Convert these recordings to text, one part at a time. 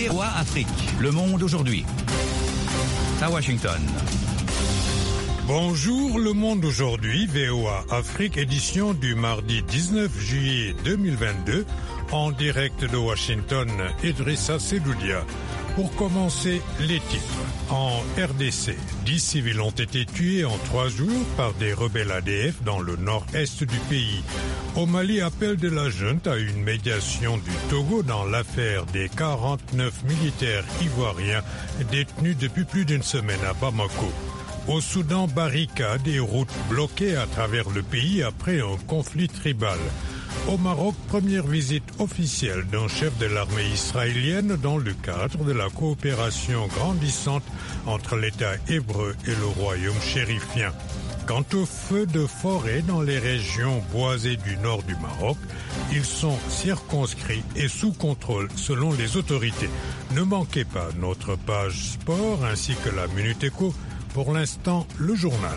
VOA Afrique, le monde aujourd'hui. À Washington. Bonjour, le monde aujourd'hui, VOA Afrique, édition du mardi 19 juillet 2022, en direct de Washington, Idrissa Seloudia. Pour commencer, les titres. En RDC, 10 civils ont été tués en 3 jours par des rebelles ADF dans le nord-est du pays. Au Mali, appel de la junte à une médiation du Togo dans l'affaire des 49 militaires ivoiriens détenus depuis plus d'une semaine à Bamako. Au Soudan, barricades et routes bloquées à travers le pays après un conflit tribal. Au Maroc, première visite officielle d'un chef de l'armée israélienne dans le cadre de la coopération grandissante entre l'État hébreu et le royaume chérifien. Quant aux feux de forêt dans les régions boisées du nord du Maroc, ils sont circonscrits et sous contrôle selon les autorités. Ne manquez pas notre page sport ainsi que la Minute Éco. Pour l'instant, le journal.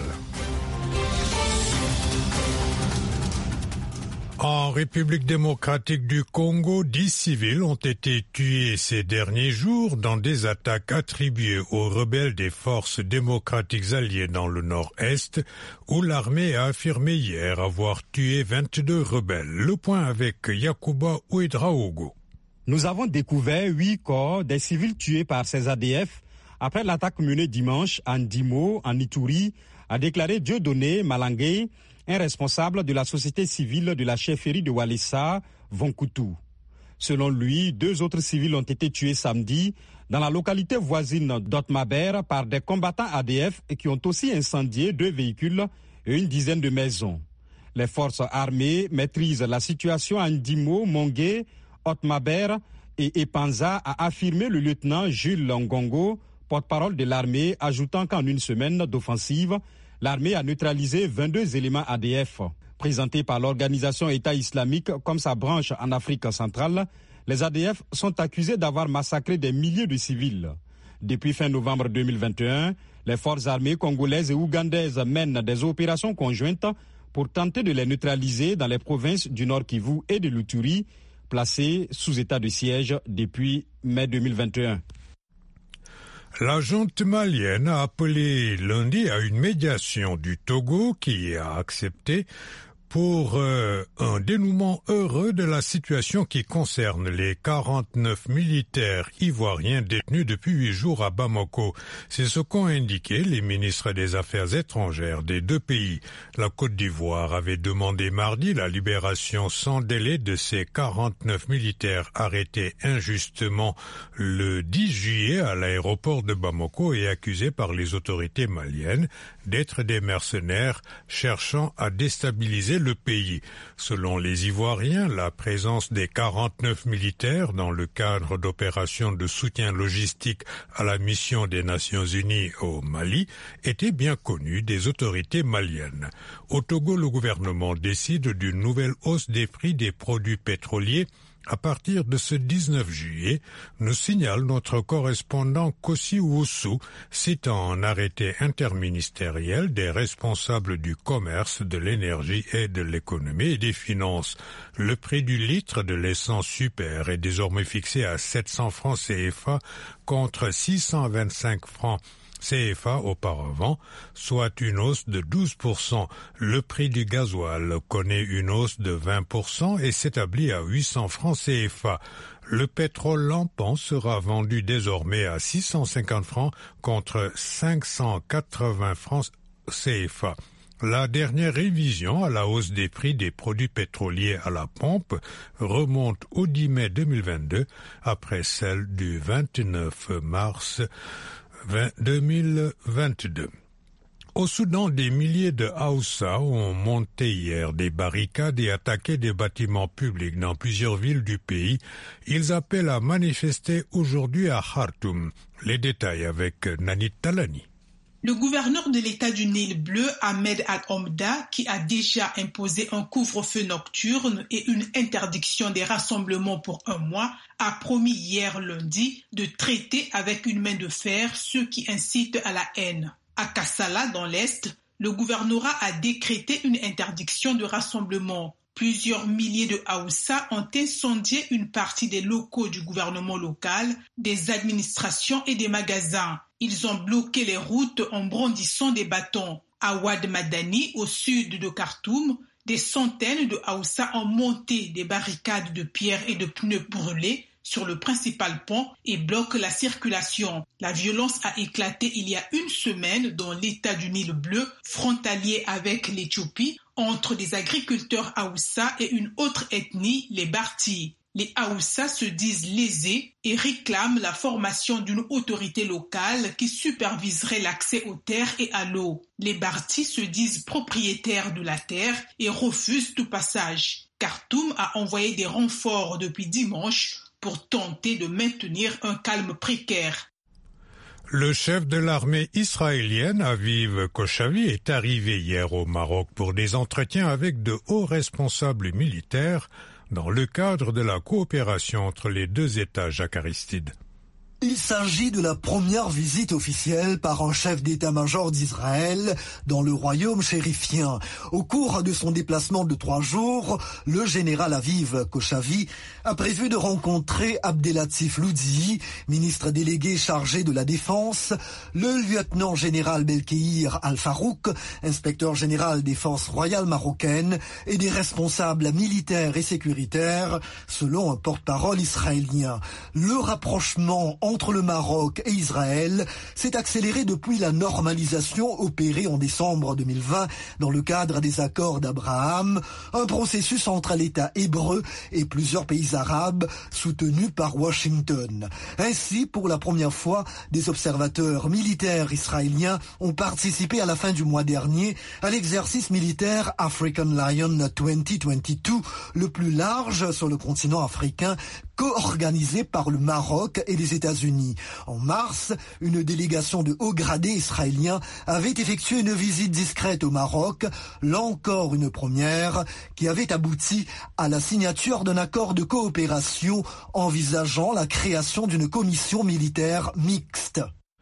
En République démocratique du Congo, 10 civils ont été tués ces derniers jours dans des attaques attribuées aux rebelles des forces démocratiques alliées dans le nord-est, où l'armée a affirmé hier avoir tué 22 rebelles. Le point avec Yacouba Ouedraogo. Nous avons découvert 8 corps des civils tués par ces ADF après l'attaque menée dimanche à Ndimo, en Ituri, a déclaré Dieudonné Malangué, un responsable de la société civile de la chefferie de Walissa, Vonkoutou. Selon lui, 2 autres civils ont été tués samedi dans la localité voisine d'Otmaber par des combattants ADF et qui ont aussi incendié 2 véhicules et une dizaine de maisons. Les forces armées maîtrisent la situation à Ndimo, Mongué, Otmaber et Epanza, a affirmé le lieutenant Jules Ngongo, porte-parole de l'armée, ajoutant qu'en une semaine d'offensive, l'armée a neutralisé 22 éléments ADF. Présentés par l'organisation État islamique comme sa branche en Afrique centrale, les ADF sont accusés d'avoir massacré des milliers de civils. Depuis fin novembre 2021, les forces armées congolaises et ougandaises mènent des opérations conjointes pour tenter de les neutraliser dans les provinces du Nord Kivu et de l'Ituri, placées sous état de siège depuis mai 2021. La junte malienne a appelé lundi à une médiation du Togo qui a accepté pour un dénouement heureux de la situation qui concerne les 49 militaires ivoiriens détenus depuis 8 jours à Bamako. C'est ce qu'ont indiqué les ministres des Affaires étrangères des 2 pays. La Côte d'Ivoire avait demandé mardi la libération sans délai de ces 49 militaires arrêtés injustement le 10 juillet à l'aéroport de Bamako et accusés par les autorités maliennes d'être des mercenaires cherchant à déstabiliser le pays. Selon les Ivoiriens, la présence des 49 militaires dans le cadre d'opérations de soutien logistique à la mission des Nations Unies au Mali était bien connue des autorités maliennes. Au Togo, le gouvernement décide d'une nouvelle hausse des prix des produits pétroliers à partir de ce 19 juillet, nous signale notre correspondant Kossi Oussou, citant un arrêté interministériel des responsables du commerce, de l'énergie et de l'économie et des finances. Le prix du litre de l'essence super est désormais fixé à 700 francs CFA contre 625 francs CFA auparavant, soit une hausse de 12%. Le prix du gasoil connaît une hausse de 20% et s'établit à 800 francs CFA. Le pétrole lampant sera vendu désormais à 650 francs contre 580 francs CFA. La dernière révision à la hausse des prix des produits pétroliers à la pompe remonte au 10 mai 2022 après celle du 29 mars 2022. Au Soudan, des milliers de Hausa ont monté hier des barricades et attaqué des bâtiments publics dans plusieurs villes du pays. Ils appellent à manifester aujourd'hui à Khartoum. Les détails avec Nanit Talani. Le gouverneur de l'État du Nil bleu, Ahmed Al-Omda, qui a déjà imposé un couvre-feu nocturne et une interdiction des rassemblements pour 1 mois, a promis hier lundi de traiter avec une main de fer ceux qui incitent à la haine. À Kassala, dans l'Est, le gouvernorat a décrété une interdiction de rassemblement. Plusieurs milliers de Haoussa ont incendié une partie des locaux du gouvernement local, des administrations et des magasins. Ils ont bloqué les routes en brandissant des bâtons. À Ouad Madani, au sud de Khartoum, des centaines de Haoussa ont monté des barricades de pierres et de pneus brûlés sur le principal pont et bloquent la circulation. La violence a éclaté il y a une semaine dans l'état du Nil bleu, frontalier avec l'Éthiopie, entre des agriculteurs Haoussa et une autre ethnie, les Barti. Les Haoussa se disent lésés et réclament la formation d'une autorité locale qui superviserait l'accès aux terres et à l'eau. Les Barti se disent propriétaires de la terre et refusent tout passage. Khartoum a envoyé des renforts depuis dimanche pour tenter de maintenir un calme précaire. Le chef de l'armée israélienne, Aviv Kochavi, est arrivé hier au Maroc pour des entretiens avec de hauts responsables militaires dans le cadre de la coopération entre les deux États, Jacques Aristide. Il s'agit de la première visite officielle par un chef d'état-major d'Israël dans le royaume chérifien. Au cours de son déplacement de 3 jours, le général Aviv Kochavi a prévu de rencontrer Abdelatif Loudi, ministre délégué chargé de la Défense, le lieutenant général Belkeir Al-Farouk, inspecteur général des forces royales marocaines, et des responsables militaires et sécuritaires, selon un porte-parole israélien. Le rapprochement entre le Maroc et Israël s'est accéléré depuis la normalisation opérée en décembre 2020 dans le cadre des accords d'Abraham, un processus entre l'État hébreu et plusieurs pays arabes soutenus par Washington. Ainsi, pour la première fois, des observateurs militaires israéliens ont participé à la fin du mois dernier à l'exercice militaire African Lion 2022, le plus large sur le continent africain, co-organisé par le Maroc et les États-Unis. En mars, une délégation de hauts gradés israéliens avait effectué une visite discrète au Maroc, là encore une première, qui avait abouti à la signature d'un accord de coopération envisageant la création d'une commission militaire mixte.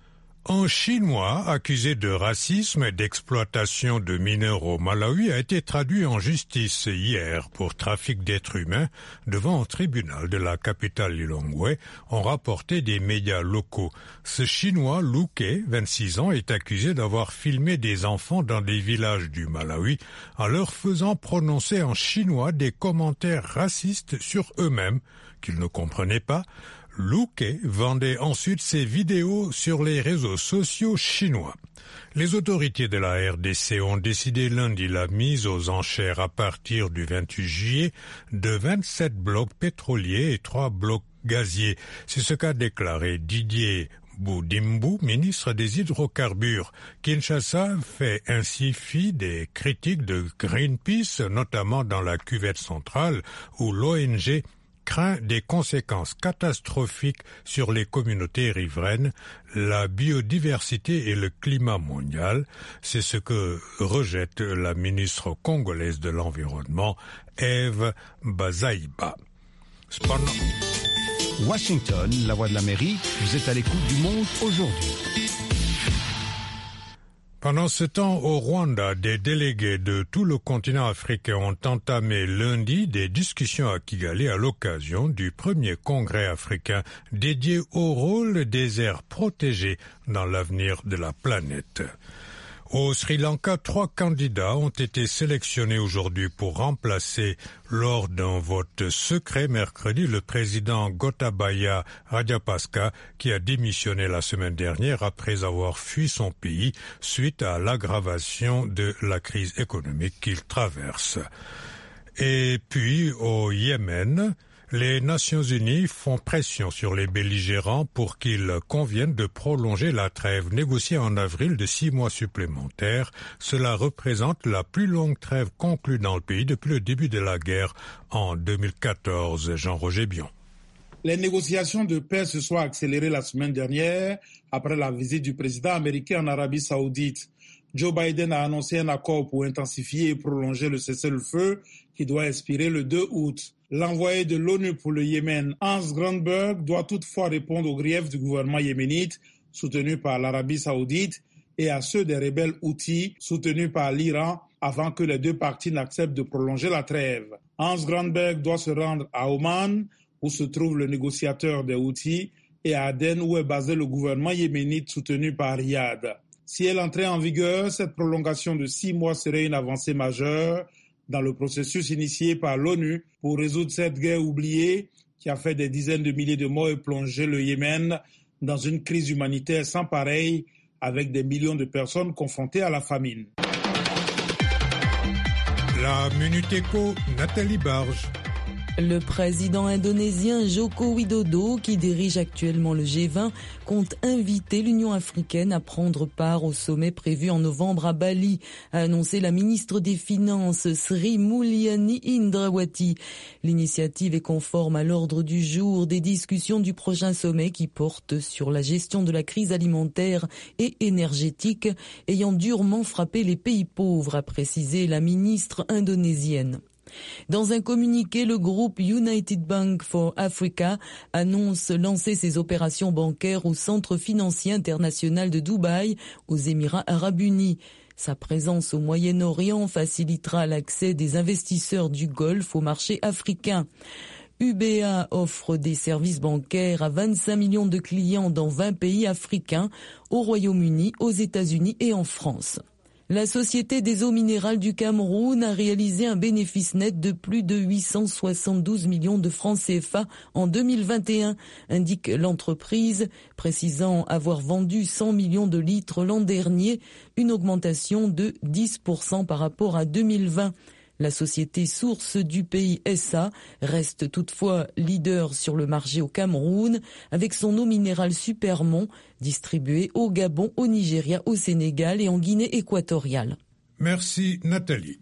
Un Chinois accusé de racisme et d'exploitation de mineurs au Malawi a été traduit en justice hier pour trafic d'êtres humains devant un tribunal de la capitale Lilongwe, ont rapporté des médias locaux. Ce Chinois, Luke, 26 ans, est accusé d'avoir filmé des enfants dans des villages du Malawi en leur faisant prononcer en chinois des commentaires racistes sur eux-mêmes qu'ils ne comprenaient pas. Luke vendait ensuite ses vidéos sur les réseaux sociaux chinois. Les autorités de la RDC ont décidé lundi la mise aux enchères à partir du 28 juillet de 27 blocs pétroliers et 3 blocs gaziers. C'est ce qu'a déclaré Didier Boudimbu, ministre des Hydrocarbures. Kinshasa fait ainsi fi des critiques de Greenpeace, notamment dans la cuvette centrale, où l'ONG craint des conséquences catastrophiques sur les communautés riveraines, la biodiversité et le climat mondial. C'est ce que rejette la ministre congolaise de l'Environnement, Eve Bazaïba. Washington, la voix de l'Amérique, vous êtes à l'écoute du Monde aujourd'hui. Pendant ce temps, au Rwanda, des délégués de tout le continent africain ont entamé lundi des discussions à Kigali à l'occasion du premier congrès africain dédié au rôle des aires protégées dans l'avenir de la planète. Au Sri Lanka, 3 candidats ont été sélectionnés aujourd'hui pour remplacer, lors d'un vote secret mercredi, le président Gotabaya Rajapaksa, qui a démissionné la semaine dernière après avoir fui son pays suite à l'aggravation de la crise économique qu'il traverse. Et puis, au Yémen, les Nations Unies font pression sur les belligérants pour qu'ils conviennent de prolonger la trêve négociée en avril de 6 mois supplémentaires. Cela représente la plus longue trêve conclue dans le pays depuis le début de la guerre en 2014. Jean-Roger Bion. Les négociations de paix se sont accélérées la semaine dernière après la visite du président américain en Arabie Saoudite. Joe Biden a annoncé un accord pour intensifier et prolonger le cessez-le-feu qui doit expirer le 2 août. L'envoyé de l'ONU pour le Yémen, Hans Grundberg, doit toutefois répondre aux griefs du gouvernement yéménite, soutenu par l'Arabie Saoudite, et à ceux des rebelles Houthis, soutenus par l'Iran, avant que les deux parties n'acceptent de prolonger la trêve. Hans Grandberg doit se rendre à Oman, où se trouve le négociateur des Houthis, et à Aden, où est basé le gouvernement yéménite soutenu par Riyad. Si elle entrait en vigueur, cette prolongation de 6 mois serait une avancée majeure dans le processus initié par l'ONU pour résoudre cette guerre oubliée qui a fait des dizaines de milliers de morts et plongé le Yémen dans une crise humanitaire sans pareille, avec des millions de personnes confrontées à la famine. La Minute Éco, Nathalie Barge. Le président indonésien Joko Widodo, qui dirige actuellement le G20, compte inviter l'Union africaine à prendre part au sommet prévu en novembre à Bali, a annoncé la ministre des Finances Sri Mulyani Indrawati. L'initiative est conforme à l'ordre du jour des discussions du prochain sommet qui porte sur la gestion de la crise alimentaire et énergétique ayant durement frappé les pays pauvres, a précisé la ministre indonésienne. Dans un communiqué, le groupe United Bank for Africa annonce lancer ses opérations bancaires au Centre financier international de Dubaï, aux Émirats arabes unis. Sa présence au Moyen-Orient facilitera l'accès des investisseurs du Golfe au marché africain. UBA offre des services bancaires à 25 millions de clients dans 20 pays africains, au Royaume-Uni, aux États-Unis et en France. La Société des eaux minérales du Cameroun a réalisé un bénéfice net de plus de 872 millions de francs CFA en 2021, indique l'entreprise, précisant avoir vendu 100 millions de litres l'an dernier, une augmentation de 10% par rapport à 2020. La société source du pays SA reste toutefois leader sur le marché au Cameroun avec son eau minérale Supermont distribuée au Gabon, au Nigeria, au Sénégal et en Guinée équatoriale. Merci Nathalie.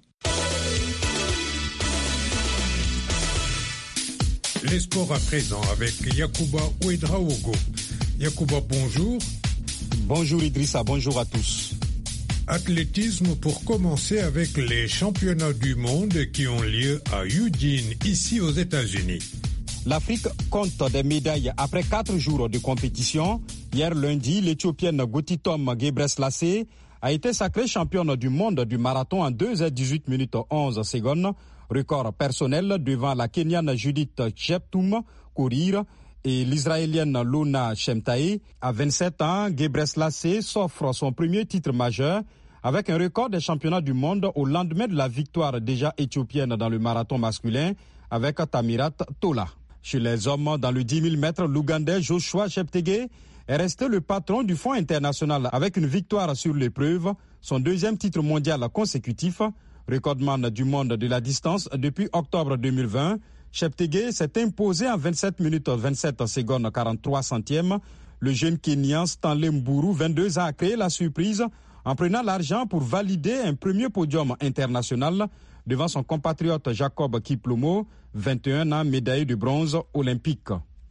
Les sports à présent avec Yacouba Ouedraogo. Yacouba, bonjour. Bonjour Idrissa, bonjour à tous. Athlétisme pour commencer avec les championnats du monde qui ont lieu à Eugene, ici aux États-Unis. L'Afrique compte des médailles après 4 jours de compétition. Hier lundi, l'Éthiopienne Gotitom Gebreselassie a été sacrée championne du monde du marathon en 2h18 minutes 11 secondes. Record personnel devant la Kenyane Judith Cheptum Courir et l'Israélienne Luna Shemtaï. À 27 ans, Gebreselassie s'offre son premier titre majeur avec un record des championnats du monde au lendemain de la victoire déjà éthiopienne dans le marathon masculin avec Tamirat Tola. Chez les hommes, dans le 10 000 mètres, l'Ougandais Joshua Cheptegei est resté le patron du Fonds international avec une victoire sur l'épreuve, son deuxième titre mondial consécutif, recordman du monde de la distance depuis octobre 2020. Cheptegei s'est imposé en 27 minutes 27 secondes 43 centièmes. Le jeune Kenyan Stanley Mburu, 22 ans, a créé la surprise en prenant l'argent pour valider un premier podium international devant son compatriote Jacob Kiplomo, 21 ans, médaillé de bronze olympique.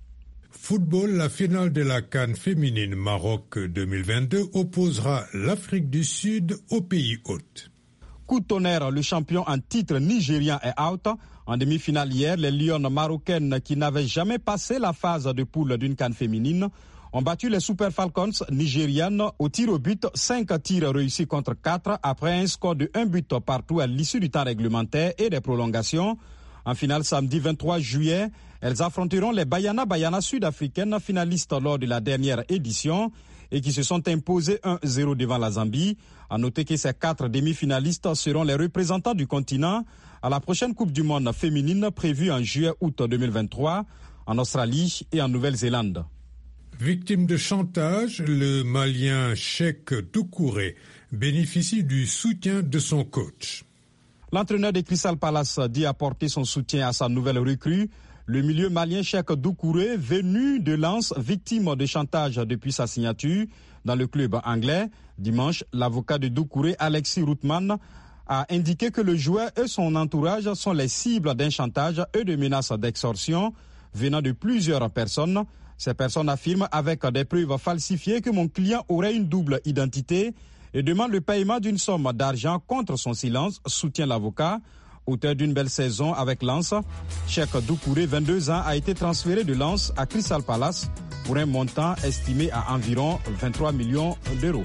Football, la finale de la CAN féminine Maroc 2022 opposera l'Afrique du Sud au pays hôte. Coup de tonnerre, le champion en titre nigérien est out. En demi-finale hier, les Lionnes marocaines qui n'avaient jamais passé la phase de poule d'une CAN féminine ont battu les Super Falcons nigérianes au tir au but, 5 tirs réussis contre 4 après un score de 1 but partout à l'issue du temps réglementaire et des prolongations. En finale samedi 23 juillet, elles affronteront les Banyana sud-africaines finalistes lors de la dernière édition et qui se sont imposées 1-0 devant la Zambie. À noter que ces 4 demi-finalistes seront les représentants du continent à la prochaine Coupe du Monde féminine prévue en juillet-août 2023 en Australie et en Nouvelle-Zélande. Victime de chantage, le Malien Cheikh Doucouré bénéficie du soutien de son coach. L'entraîneur de Crystal Palace dit apporter son soutien à sa nouvelle recrue. Le milieu malien Cheikh Doucouré, venu de Lens, victime de chantage depuis sa signature dans le club anglais. Dimanche, l'avocat de Doucouré, Alexis Routman, a indiqué que le joueur et son entourage sont les cibles d'un chantage et de menaces d'extorsion venant de plusieurs personnes. Ces personnes affirment avec des preuves falsifiées que mon client aurait une double identité et demandent le paiement d'une somme d'argent contre son silence, soutient l'avocat. Auteur d'une belle saison avec Lens, Cheikh Doucouré, 22 ans, a été transféré de Lens à Crystal Palace pour un montant estimé à environ 23 millions d'euros.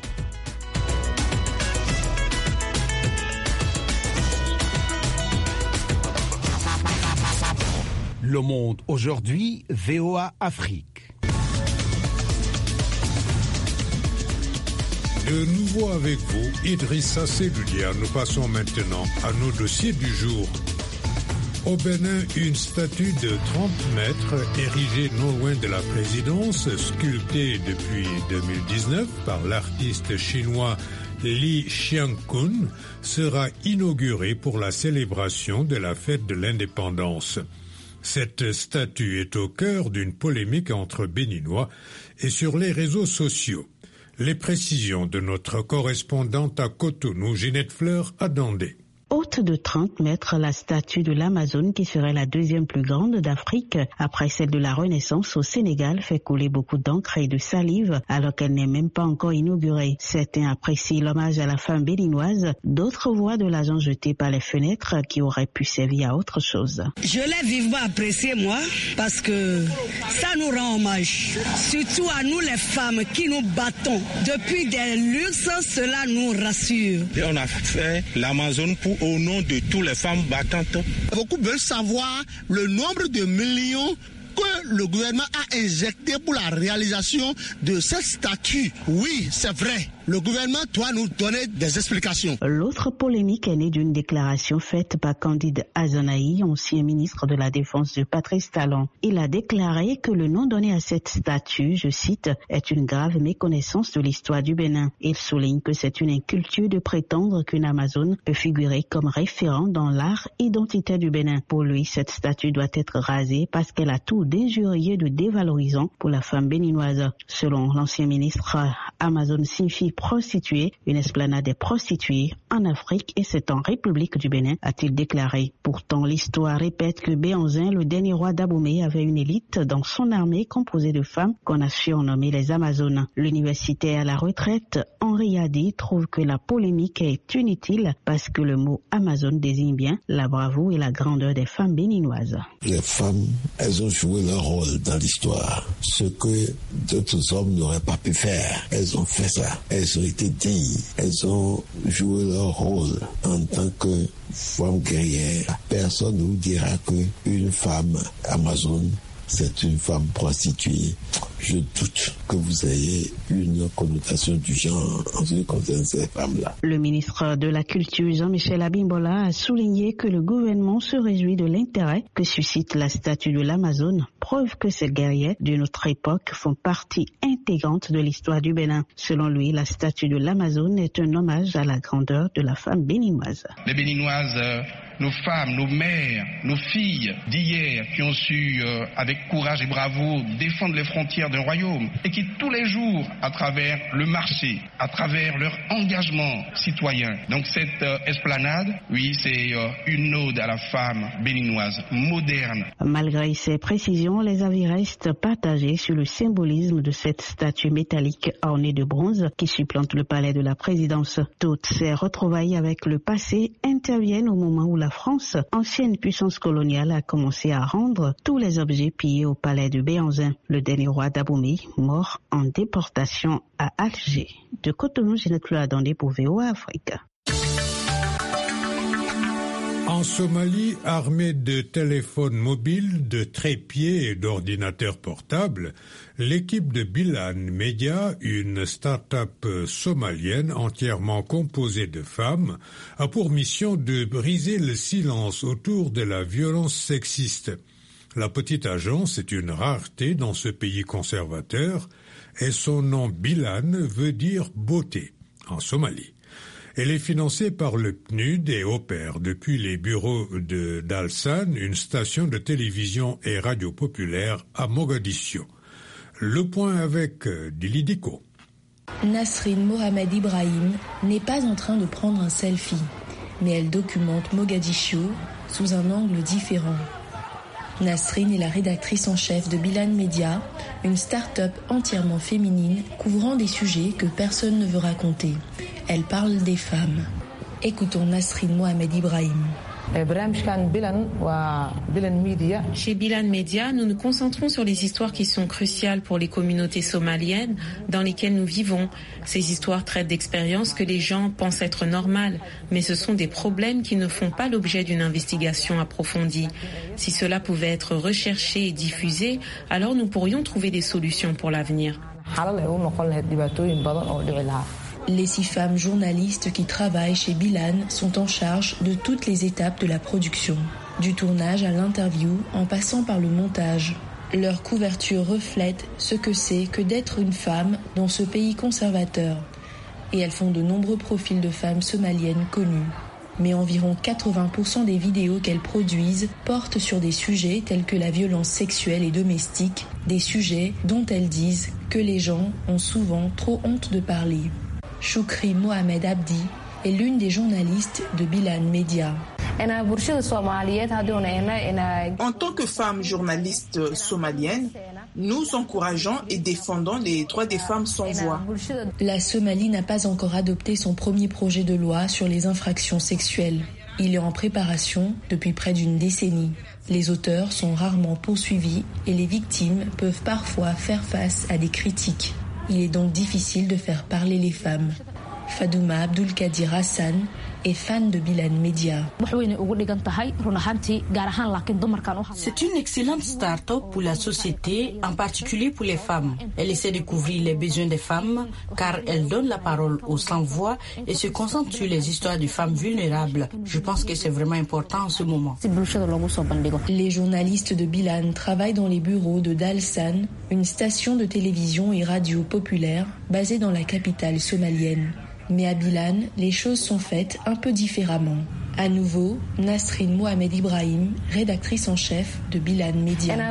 Le Monde aujourd'hui, VOA Afrique. De nouveau avec vous, Idrissa Seloudia. Nous passons maintenant à nos dossiers du jour. Au Bénin, une statue de 30 mètres érigée non loin de la présidence, sculptée depuis 2019 par l'artiste chinois Li Xiangkun, sera inaugurée pour la célébration de la fête de l'indépendance. Cette statue est au cœur d'une polémique entre Béninois et sur les réseaux sociaux. Les précisions de notre correspondante à Cotonou, Ginette Fleur, à Dandé. Haute de 30 mètres, la statue de l'Amazone, qui serait la deuxième plus grande d'Afrique, après celle de la Renaissance au Sénégal, fait couler beaucoup d'encre et de salive, alors qu'elle n'est même pas encore inaugurée. Certains apprécient l'hommage à la femme béninoise, d'autres voient de l'argent jeté par les fenêtres qui aurait pu servir à autre chose. Je l'ai vivement apprécié, moi, parce que ça nous rend hommage, surtout à nous les femmes qui nous battons. Depuis des luxes, cela nous rassure. Et on a fait l'Amazone au nom de toutes les femmes battantes. Beaucoup veulent savoir le nombre de millions que le gouvernement a injecté pour la réalisation de cette statue. Oui, c'est vrai. Le gouvernement doit nous donner des explications. L'autre polémique est née d'une déclaration faite par Candide Azanaï, ancien ministre de la Défense de Patrice Talon. Il a déclaré que le nom donné à cette statue, je cite, est une grave méconnaissance de l'histoire du Bénin. Il souligne que c'est une inculture de prétendre qu'une Amazone peut figurer comme référent dans l'art identitaire du Bénin. Pour lui, cette statue doit être rasée parce qu'elle a tout d'injurieux, de dévalorisant pour la femme béninoise. Selon l'ancien ministre, Amazone signifie prostituée, une esplanade des prostituées en Afrique et c'est en République du Bénin, a-t-il déclaré. Pourtant, l'histoire répète que Béhanzin, le dernier roi d'Abomey, avait une élite dans son armée composée de femmes qu'on a surnommées les Amazones. L'universitaire à la retraite, Henri Hadi, trouve que la polémique est inutile parce que le mot Amazone désigne bien la bravoure et la grandeur des femmes béninoises. Les femmes, elles ont joué leur rôle dans l'histoire. Ce que d'autres hommes n'auraient pas pu faire, elles ont fait ça. Elles ont été dignes, elles ont joué leur rôle en tant que femmes guerrières. Personne ne vous dira qu'une femme amazone, c'est une femme prostituée. Je doute que vous ayez une connotation du genre en ce qui concerne ces femmes-là. Le ministre de la Culture, Jean-Michel Abimbola, a souligné que le gouvernement se réjouit de l'intérêt que suscite la statue de l'Amazone, preuve que ces guerriers d'une autre époque font partie intégrante de l'histoire du Bénin. Selon lui, la statue de l'Amazone est un hommage à la grandeur de la femme béninoise. Les Béninoises, nos femmes, nos mères, nos filles d'hier qui ont su, avec courage et bravoure, défendre les frontières d'un royaume et qui tous les jours, à travers le marché, à travers leur engagement citoyen. Donc cette esplanade, oui, c'est une ode à la femme béninoise moderne. Malgré ces précisions, les avis restent partagés sur le symbolisme de cette statue métallique ornée de bronze qui supplante le palais de la présidence. Toutes ces retrouvailles avec le passé interviennent au moment où la France, ancienne puissance coloniale, a commencé à rendre tous les objets pillés au palais de Béhanzin, le dernier roi d'Abomey, mort en déportation à Alger. De Cotonou, Ginette Fleur à Dandé pour VOA Afrique. En Somalie, armée de téléphones mobiles, de trépieds et d'ordinateurs portables, l'équipe de Bilan Media, une start-up somalienne entièrement composée de femmes, a pour mission de briser le silence autour de la violence sexiste. La petite agence est une rareté dans ce pays conservateur et son nom Bilan veut dire beauté en Somalie. Elle est financée par le PNUD et opère depuis les bureaux d'Alsan, une station de télévision et radio populaire à Mogadiscio. Le point avec Dili Diko. Nasrin Mohamed Ibrahim n'est pas en train de prendre un selfie, mais elle documente Mogadiscio sous un angle différent. Nasrin est la rédactrice en chef de Bilan Media, une start-up entièrement féminine couvrant des sujets que personne ne veut raconter. Elle parle des femmes. Écoutons Nasrin Mohamed Ibrahim. Chez Bilan Media, nous nous concentrons sur les histoires qui sont cruciales pour les communautés somaliennes dans lesquelles nous vivons. Ces histoires traitent d'expériences que les gens pensent être normales, mais ce sont des problèmes qui ne font pas l'objet d'une investigation approfondie. Si cela pouvait être recherché et diffusé, alors nous pourrions trouver des solutions pour l'avenir. Les 6 femmes journalistes qui travaillent chez Bilan sont en charge de toutes les étapes de la production, du tournage à l'interview en passant par le montage. Leur couverture reflète ce que c'est que d'être une femme dans ce pays conservateur. Et elles font de nombreux profils de femmes somaliennes connues. Mais environ 80% des vidéos qu'elles produisent portent sur des sujets tels que la violence sexuelle et domestique, des sujets dont elles disent que les gens ont souvent trop honte de parler. Choukri Mohamed Abdi est l'une des journalistes de Bilan Media. En tant que femmes journalistes somaliennes, nous encourageons et défendons les droits des femmes sans voix. La Somalie n'a pas encore adopté son premier projet de loi sur les infractions sexuelles. Il est en préparation depuis près d'une décennie. Les auteurs sont rarement poursuivis et les victimes peuvent parfois faire face à des critiques. Il est donc difficile de faire parler les femmes. Fadouma Abdulkadir Hassan est fan de Bilan Media. C'est une excellente start-up pour la société, en particulier pour les femmes. Elle essaie de couvrir les besoins des femmes car elle donne la parole aux sans-voix et se concentre sur les histoires de femmes vulnérables. Je pense que c'est vraiment important en ce moment. Les journalistes de Bilan travaillent dans les bureaux de Dalsan, une station de télévision et radio populaire basée dans la capitale somalienne. Mais à Bilan, les choses sont faites un peu différemment. À nouveau, Nasrin Mohamed Ibrahim, rédactrice en chef de Bilan Media.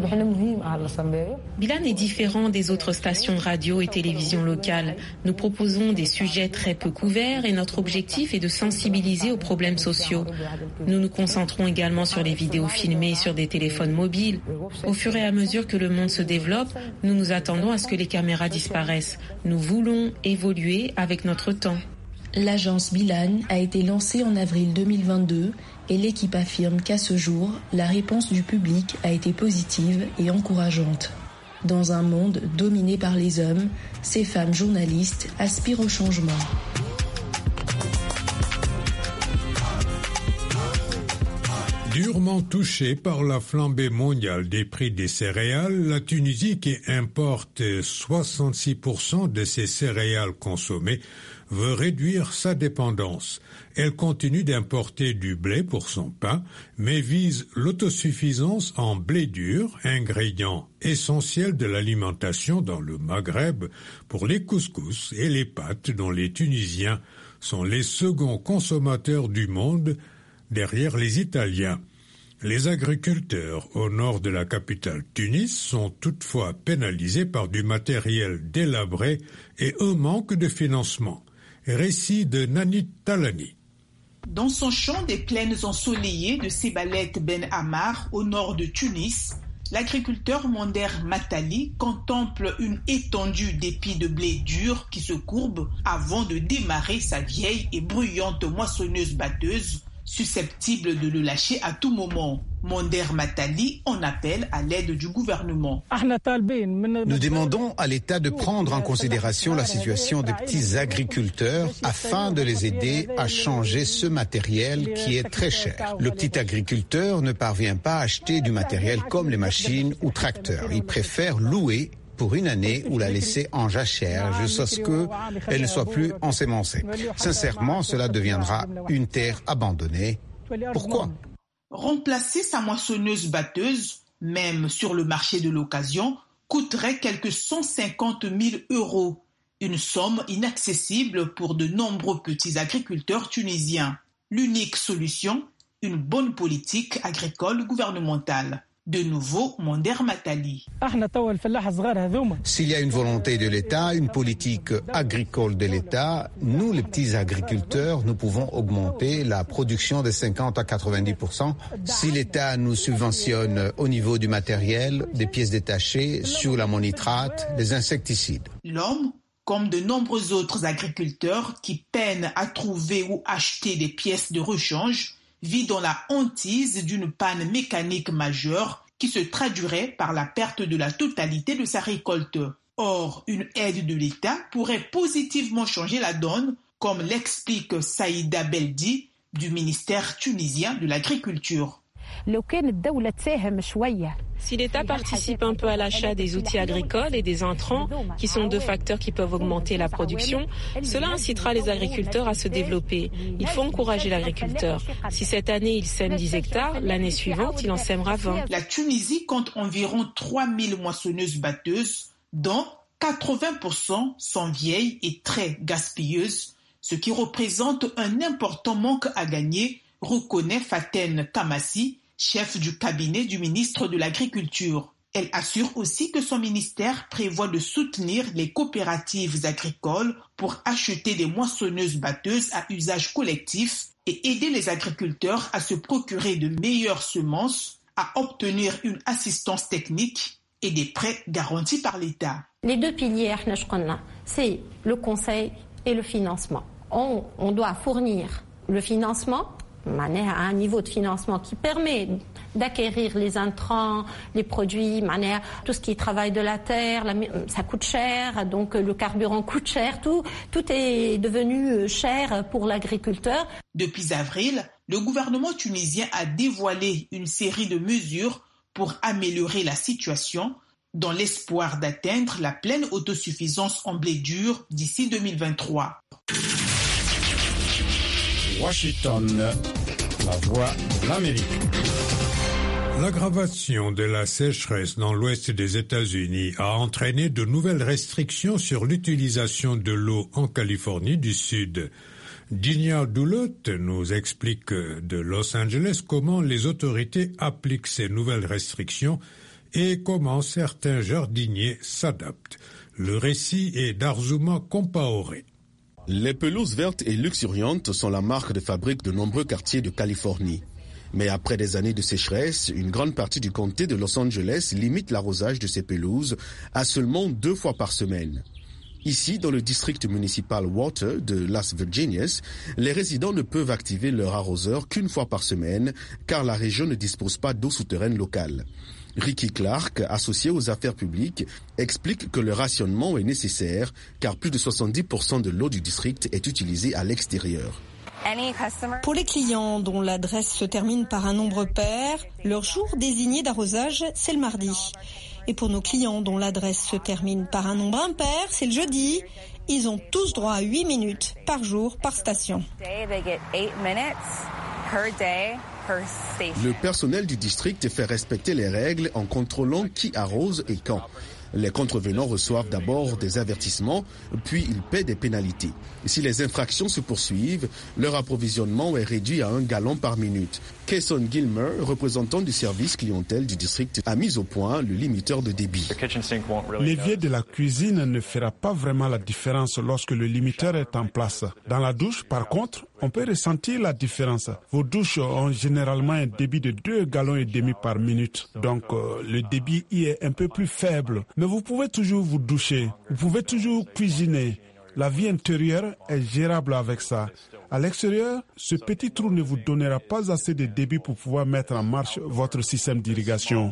Bilan est différent des autres stations de radio et télévision locales. Nous proposons des sujets très peu couverts et notre objectif est de sensibiliser aux problèmes sociaux. Nous nous concentrons également sur les vidéos filmées sur des téléphones mobiles. Au fur et à mesure que le monde se développe, nous nous attendons à ce que les caméras disparaissent. Nous voulons évoluer avec notre temps. L'agence Bilan a été lancée en avril 2022 et l'équipe affirme qu'à ce jour, la réponse du public a été positive et encourageante. Dans un monde dominé par les hommes, ces femmes journalistes aspirent au changement. Durement touchée par la flambée mondiale des prix des céréales, la Tunisie, qui importe 66% de ses céréales consommées, veut réduire sa dépendance. Elle continue d'importer du blé pour son pain, mais vise l'autosuffisance en blé dur, ingrédient essentiel de l'alimentation dans le Maghreb pour les couscous et les pâtes dont les Tunisiens sont les seconds consommateurs du monde derrière les Italiens. Les agriculteurs au nord de la capitale Tunis sont toutefois pénalisés par du matériel délabré et un manque de financement. Récit de Nanit Talani. Dans son champ des plaines ensoleillées de Sebalet Ben Ammar, au nord de Tunis, l'agriculteur Monder Matali contemple une étendue d'épis de blé dur qui se courbent avant de démarrer sa vieille et bruyante moissonneuse-batteuse, susceptible de le lâcher à tout moment. Monder Matali en appelle à l'aide du gouvernement. Nous demandons à l'État de prendre en considération la situation des petits agriculteurs afin de les aider à changer ce matériel qui est très cher. Le petit agriculteur ne parvient pas à acheter du matériel comme les machines ou tracteurs. Il préfère louer pour une année ou la laisser en jachère jusqu'à ce qu'elle ne soit plus ensémencée. Sincèrement, cela deviendra une terre abandonnée. Pourquoi ? Remplacer sa moissonneuse-batteuse, même sur le marché de l'occasion, coûterait quelque 150 000 €. Une somme inaccessible pour de nombreux petits agriculteurs tunisiens. L'unique solution, une bonne politique agricole gouvernementale. De nouveau, Monder Matali. S'il y a une volonté de l'État, une politique agricole de l'État, nous, les petits agriculteurs, nous pouvons augmenter la production de 50 à 90%. Si l'État nous subventionne au niveau du matériel, des pièces détachées, sur l'ammonitrate, les insecticides. L'homme, comme de nombreux autres agriculteurs qui peinent à trouver ou acheter des pièces de rechange, vit dans la hantise d'une panne mécanique majeure qui se traduirait par la perte de la totalité de sa récolte. Or, une aide de l'État pourrait positivement changer la donne, comme l'explique Saïda Beldi du ministère tunisien de l'Agriculture. Si l'État participe un peu à l'achat des outils agricoles et des intrants, qui sont deux facteurs qui peuvent augmenter la production, cela incitera les agriculteurs à se développer. Il faut encourager l'agriculteur. Si cette année il sème 10 hectares, l'année suivante il en sèmera 20. La Tunisie compte environ 3000 moissonneuses-batteuses, dont 80% sont vieilles et très gaspilleuses, ce qui représente un important manque à gagner, reconnaît Faten Kamassi, chef du cabinet du ministre de l'Agriculture. Elle assure aussi que son ministère prévoit de soutenir les coopératives agricoles pour acheter des moissonneuses-batteuses à usage collectif et aider les agriculteurs à se procurer de meilleures semences, à obtenir une assistance technique et des prêts garantis par l'État. Les deux piliers, c'est le conseil et le financement. On doit fournir le financement à un niveau de financement qui permet d'acquérir les intrants, les produits, tout ce qui est travail de la terre, ça coûte cher, donc le carburant coûte cher, tout est devenu cher pour l'agriculteur. Depuis avril, le gouvernement tunisien a dévoilé une série de mesures pour améliorer la situation, dans l'espoir d'atteindre la pleine autosuffisance en blé dur d'ici 2023. Washington, la voix de l'Amérique. L'aggravation de la sécheresse dans l'ouest des États-Unis a entraîné de nouvelles restrictions sur l'utilisation de l'eau en Californie du Sud. Dinia Doulotte nous explique de Los Angeles comment les autorités appliquent ces nouvelles restrictions et comment certains jardiniers s'adaptent. Le récit est d'Arzouma Compaoré. Les pelouses vertes et luxuriantes sont la marque de fabrique de nombreux quartiers de Californie. Mais après des années de sécheresse, une grande partie du comté de Los Angeles limite l'arrosage de ces pelouses à seulement 2 fois par semaine. Ici, dans le district municipal Water de Las Virginias, les résidents ne peuvent activer leur arroseur qu'1 fois par semaine car la région ne dispose pas d'eau souterraine locale. Ricky Clark, associé aux affaires publiques, explique que le rationnement est nécessaire car plus de 70% de l'eau du district est utilisée à l'extérieur. Pour les clients dont l'adresse se termine par un nombre pair, leur jour désigné d'arrosage, c'est le mardi. Et pour nos clients dont l'adresse se termine par un nombre impair, c'est le jeudi. Ils ont tous droit à 8 minutes par jour par station. Le personnel du district fait respecter les règles en contrôlant qui arrose et quand. Les contrevenants reçoivent d'abord des avertissements, puis ils paient des pénalités. Si les infractions se poursuivent, leur approvisionnement est réduit à 1 gallon par minute. Kesson Gilmer, représentant du service clientèle du district, a mis au point le limiteur de débit. L'évier de la cuisine ne fera pas vraiment la différence lorsque le limiteur est en place. Dans la douche, par contre, on peut ressentir la différence. Vos douches ont généralement un débit de 2,5 gallons par minute. Donc, le débit y est un peu plus faible. Mais vous pouvez toujours vous doucher. Vous pouvez toujours cuisiner. La vie intérieure est gérable avec ça. À l'extérieur, ce petit trou ne vous donnera pas assez de débit pour pouvoir mettre en marche votre système d'irrigation.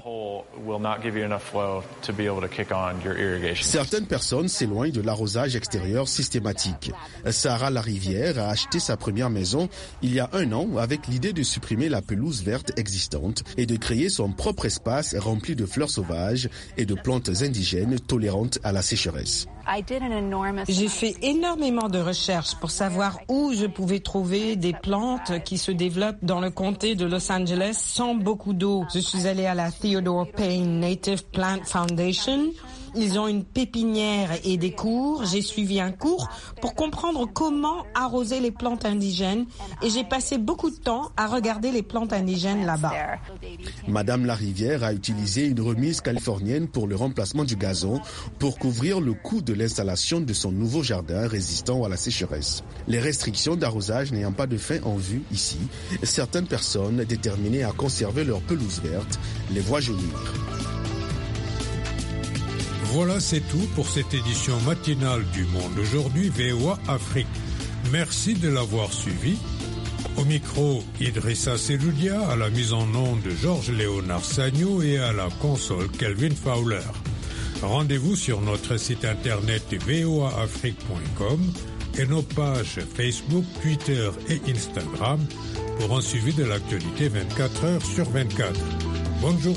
Certaines personnes s'éloignent de l'arrosage extérieur systématique. Sarah Larivière a acheté sa première maison il y a 1 an avec l'idée de supprimer la pelouse verte existante et de créer son propre espace rempli de fleurs sauvages et de plantes indigènes tolérantes à la sécheresse. J'ai fait énormément de recherches pour savoir où je pouvais trouver des plantes qui se développent dans le comté de Los Angeles sans beaucoup d'eau. Je suis allée à la Theodore Payne Native Plant Foundation. Ils ont une pépinière et des cours. J'ai suivi un cours pour comprendre comment arroser les plantes indigènes et j'ai passé beaucoup de temps à regarder les plantes indigènes là-bas. Madame Larivière a utilisé une remise californienne pour le remplacement du gazon pour couvrir le coût de l'installation de son nouveau jardin résistant à la sécheresse. Les restrictions d'arrosage n'ayant pas de fin en vue ici, certaines personnes déterminées à conserver leur pelouse verte les voient jaunir. Voilà, c'est tout pour cette édition matinale du Monde Aujourd'hui, VOA Afrique. Merci de l'avoir suivi. Au micro, Idrissa Seloudia, à la mise en onde de Georges-Léonard Sagno et à la console Kelvin Fowler. Rendez-vous sur notre site internet voaafrique.com et nos pages Facebook, Twitter et Instagram pour un suivi de l'actualité 24 heures sur 24. Bonne journée.